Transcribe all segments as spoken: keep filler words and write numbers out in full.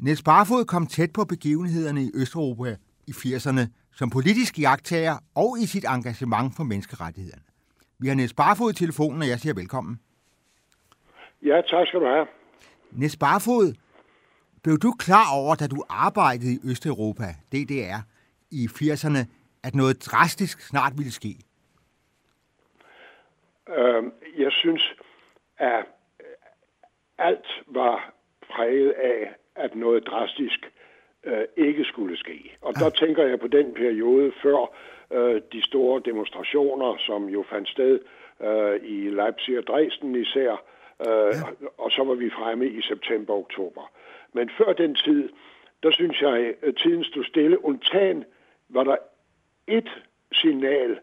Niels Barfoed kom tæt på begivenhederne i Østeuropa i firserne som politisk iagttager og i sit engagement for menneskerettighederne. Vi har Niels Barfoed i telefonen, og jeg siger velkommen. Ja, tak skal du have. Niels Barfoed, blev du klar over, da du arbejdede i Østeuropa, D D R, i firserne, at noget drastisk snart ville ske? Øh, jeg synes, at alt var præget af, at noget drastisk øh, ikke skulle ske. Og der tænker jeg på den periode før øh, de store demonstrationer, som jo fandt sted øh, i Leipzig og Dresden især, øh, og så var vi fremme i september-oktober. Men før den tid, der synes jeg, at tiden stod stille. Undtagen var der et signal,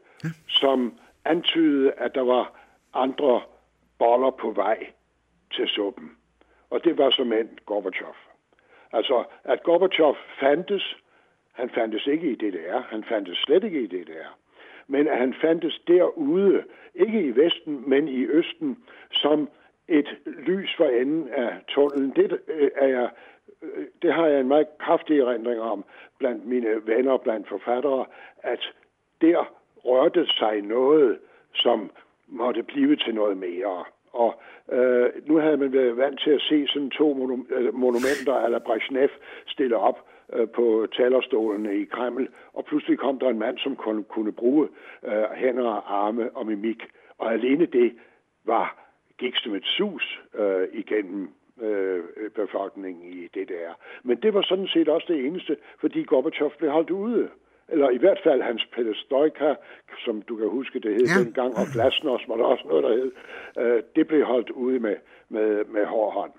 som antydede, at der var andre boller på vej til suppen. Og det var såmænd Gorbatjov. Altså, at Gorbatjov fandtes, han fandtes ikke i D D R, han fandtes slet ikke i D D R, men at han fandtes derude, ikke i Vesten, men i Østen, som et lys for enden af tunnelen. Det, er jeg, det har jeg en meget kraftig erindring om blandt mine venner, blandt forfattere, at der rørte sig noget, som måtte blive til noget mere. Og øh, nu havde man været vant til at se sådan to monum- monumenter ala Brezhnev stille op øh, på talerstolene i Kreml, og pludselig kom der en mand, som kunne, kunne bruge øh, hænder og arme og mimik. Og alene det var, gik som et sus øh, igennem øh, befolkningen i D D R. Men det var sådan set også det eneste, fordi Gorbatjov blev holdt ude. Eller i hvert fald hans perestrojka, som du kan huske, det hed ja. dengang, og glasnost var der også noget, der hed, øh, det blev holdt ude med, med, med hård hånd.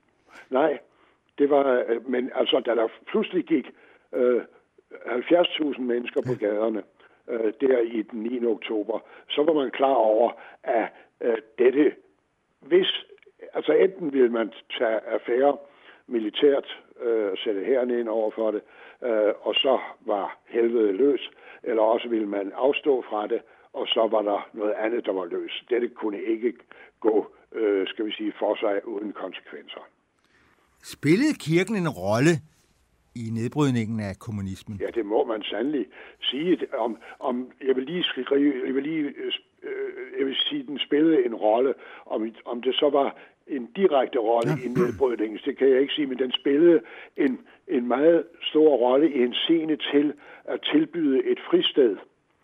Nej, det var, øh, men altså, da der pludselig gik øh, halvfjerds tusind mennesker på gaderne, øh, der i den niende oktober, så var man klar over, at øh, dette, hvis, altså enten ville man tage affære militært, øh, sætte herne ind over for det, øh, og så var helvede løs, eller også ville man afstå fra det, og så var der noget andet, der var løs. Dette kunne ikke gå, øh, skal vi sige, for sig uden konsekvenser. Spillede kirken en rolle i nedbrydningen af kommunismen? Ja, det må man sandelig sige. Om, om, jeg vil lige skrive, jeg vil lige, øh, jeg vil sige, den spillede en rolle. Om, om det så var en direkte rolle ja. i nedbrydningen, det kan jeg ikke sige, men den spillede en, en meget stor rolle i en scene til at tilbyde et fristed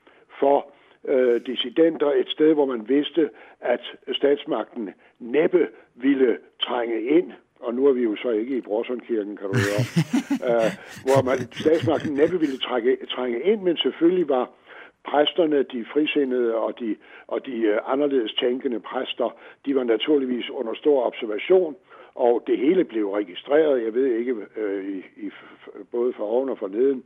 for øh, dissidenter, et sted, hvor man vidste, at statsmagten næppe ville trænge ind, og nu er vi jo så ikke i Brorsundkirken, kan du høre, uh, hvor man, statsmagten næppe ville trække, trænge ind, men selvfølgelig var præsterne, de frisindede og de, og de uh, anderledes tænkende præster, de var naturligvis under stor observation, og det hele blev registreret, jeg ved ikke, uh, i, i, både for oven og for neden,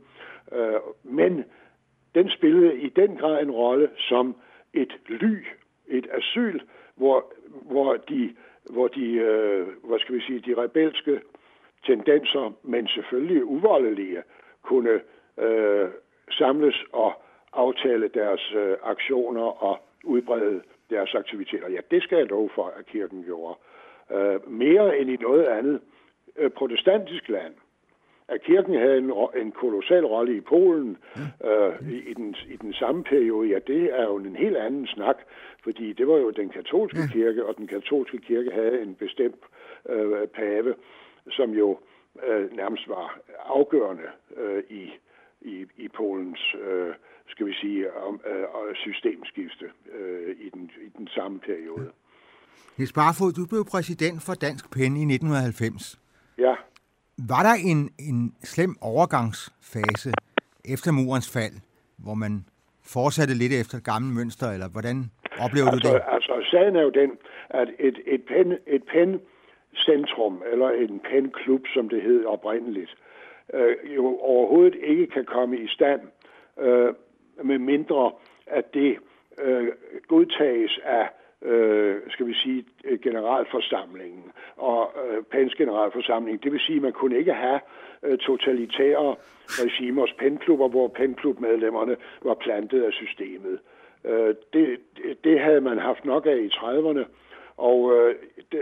uh, men den spillede i den grad en rolle som et ly, et asyl, hvor, hvor de hvor de, øh, hvad skal vi sige, de rebelske tendenser, men selvfølgelig uvoldelige, kunne øh, samles og aftale deres øh, aktioner og udbrede deres aktiviteter. Ja, det skal jeg love for, at kirken gjorde. Øh, mere end i noget andet øh, protestantisk land. At kirken havde en, en kolossal rolle i Polen øh, i, i, den, i den samme periode, ja, det er jo en helt anden snak, fordi det var jo den katolske kirke, og den katolske kirke havde en bestemt øh, pave, som jo øh, nærmest var afgørende øh, i, i, i Polens, øh, skal vi sige, om, øh, systemskifte øh, i, den, i den samme periode. Niels Barfoed, du blev præsident for Dansk Pen i nitten halvfems. Ja. Var der en, en slem overgangsfase efter murens fald, hvor man fortsatte lidt efter et gammelt mønster, eller hvordan oplevede altså, du det? Altså, sagen er jo den, at et, et, pen, et pencentrum, eller en penklub, som det hed oprindeligt, øh, jo overhovedet ikke kan komme i stand, øh, med mindre at det øh, godtages af Øh, skal vi sige, generalforsamlingen og øh, Pens generalforsamling. Det vil sige, at man kunne ikke have øh, totalitære regimers penklubber, hvor penklubmedlemmerne var plantet af systemet. Øh, det, det havde man haft nok af i trediverne, og øh, det,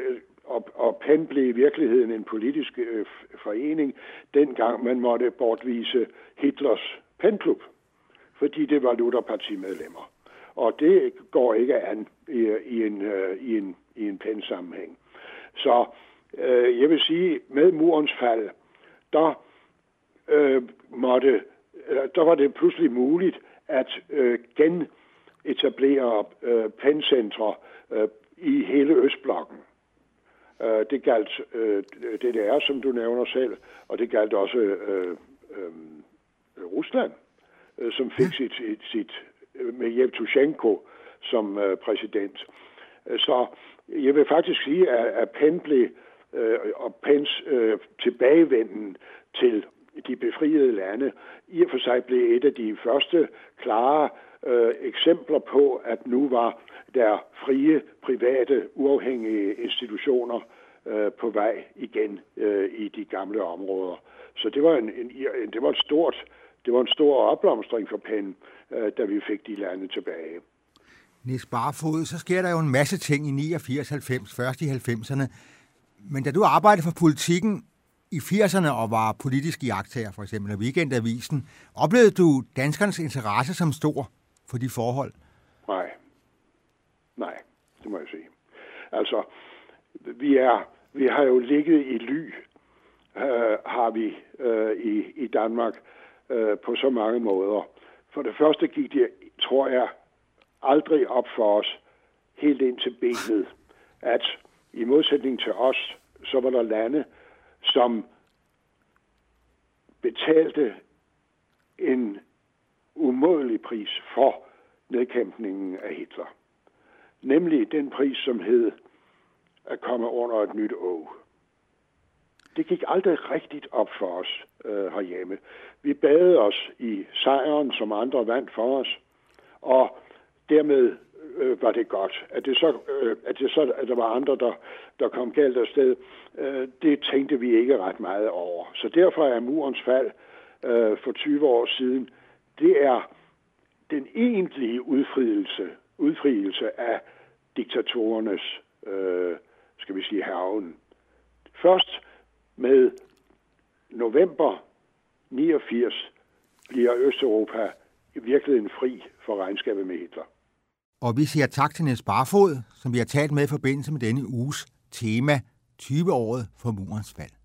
og, og P E N blev i virkeligheden en politisk øh, forening, dengang man måtte bortvise Hitlers penklub, fordi det var Lutherpartimedlemmer. Og det går ikke an i, i en, øh, i en, i en P E N-sammenhæng. Så øh, jeg vil sige, med murens fald, der, øh, måtte, øh, der var det pludselig muligt at øh, genetablere øh, P E N-centre øh, i hele Østblokken. Øh, det galt øh, D D R, som du nævner selv, og det galt også øh, øh, Rusland, øh, som fik sit, sit, sit med Yevtushenko som øh, præsident. Så jeg vil faktisk sige, at, at P E N blev øh, og P E N's øh, tilbagevenden til de befriede lande i og for sig blev et af de første klare øh, eksempler på, at nu var der frie, private, uafhængige institutioner øh, på vej igen øh, i de gamle områder. Så det var en, en, en det var et stort det var en stor opblomstring for P E N, øh, da vi fik de lande tilbage. Niels Barfoed, så sker der jo en masse ting i niogfirs halvfems, først i halvfemserne. Men da du arbejdede for politikken i firserne og var politisk iagttager, for eksempel af Weekendavisen, oplevede du danskernes interesse som stor for de forhold? Nej. Nej, det må jeg sige. Altså, vi, er, vi har jo ligget i ly, øh, har vi øh, i, i Danmark øh, på så mange måder. For det første gik det, tror jeg, aldrig op for os helt ind til benet, at i modsætning til os, så var der lande, som betalte en umådelig pris for nedkæmpningen af Hitler. Nemlig den pris, som hed at komme under et nyt åg. Det gik aldrig rigtigt op for os øh, herhjemme. Vi badede os i sejren, som andre vandt for os, og dermed øh, var det godt. At det så, øh, at det så at der var andre, der, der kom galt afsted, øh, det tænkte vi ikke ret meget over. Så derfor er murens fald øh, for tyve år siden, det er den egentlige udfrielse, udfrielse af diktatorernes, øh, skal vi sige, hærgen. Først med november niogfirs bliver Østeuropa i virkeligheden fri for regnskabet med Hitler. Og vi siger tak til Niels Barfoed, som vi har talt med i forbindelse med denne uges tema, tyve-året for murens fald.